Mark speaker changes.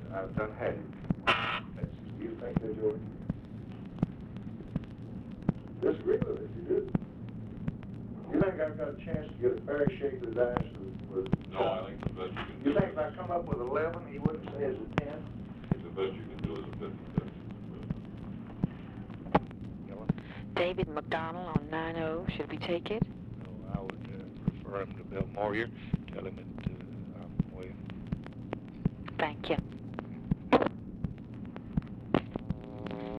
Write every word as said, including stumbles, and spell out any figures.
Speaker 1: I've done had it. That's, do you think that, George? Disagree with it, you do. You think I've got a chance to get a fair shake of his ass with, with
Speaker 2: No, I think the best you can do.
Speaker 1: You think if I come up with eleven, he wouldn't say it's a ten?
Speaker 2: I think the best you can do is a fifty fifty.
Speaker 3: David McDonald on nine oh, should we take it?
Speaker 4: No, I would uh, refer him to Bill Moyer. Tell him that uh, I'm with him.
Speaker 3: Thank you.